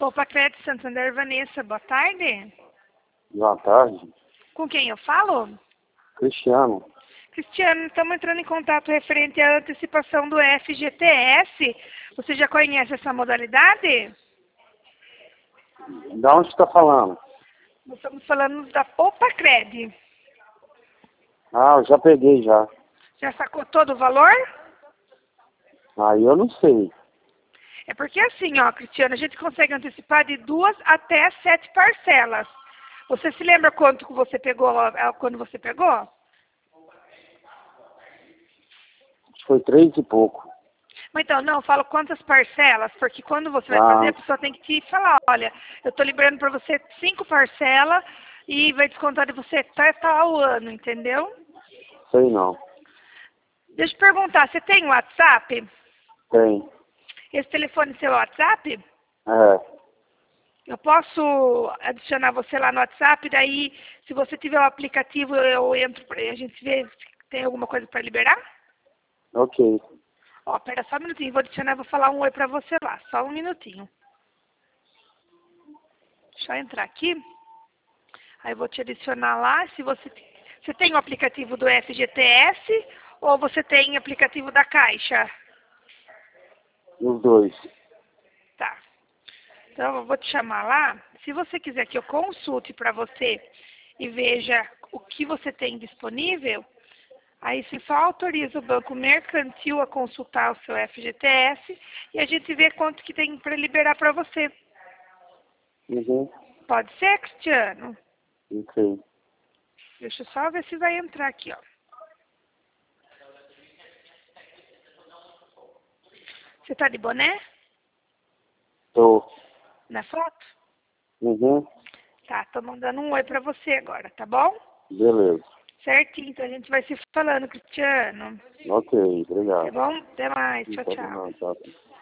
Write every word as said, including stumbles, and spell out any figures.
Poupa Crédito Santander, Vanessa, boa tarde. Boa tarde. Com quem eu falo? Cristiano. Cristiano, estamos entrando em contato referente à antecipação do F G T S. Você já conhece essa modalidade? Da onde você está falando? Nós estamos falando da Poupa Crédito. Ah, eu já peguei já. Já sacou todo o valor? Aí eu não sei. É porque assim, ó, Cristiano, a gente consegue antecipar de duas até sete parcelas. Você se lembra quanto que você pegou quando você pegou? Acho que foi três e pouco. Mas então, não, eu falo quantas parcelas, porque quando você vai Ah. fazer, a pessoa tem que te falar, olha, eu estou liberando para você cinco parcelas e vai descontar de você até tal ano, entendeu? Sei não. Deixa eu perguntar, você tem WhatsApp? Tem. Esse telefone é seu WhatsApp? É. Eu posso adicionar você lá no WhatsApp, daí se você tiver o aplicativo eu entro, pra- a gente vê se tem alguma coisa para liberar? Ok. Ó, pera só um minutinho, vou adicionar, vou falar um oi pra você lá, só um minutinho. Deixa eu entrar aqui. Aí eu vou te adicionar lá, se você... Você tem o aplicativo do F G T S ou você tem o aplicativo da Caixa? Os dois. Tá. Então eu vou te chamar lá. Se você quiser que eu consulte para você e veja o que você tem disponível, aí você só autoriza o Banco Mercantil a consultar o seu F G T S e a gente vê quanto que tem para liberar para você. Uhum. Pode ser, Cristiano? Ok. Deixa eu só ver se vai entrar aqui, ó. Você tá de boné? Tô. Na foto? Uhum. Tá, tô mandando um oi pra você agora, tá bom? Beleza. Certinho, então a gente vai se falando, Cristiano. Ok, Tá obrigado. bom? Até mais. Não Tchau, pode tchau. não, tchau.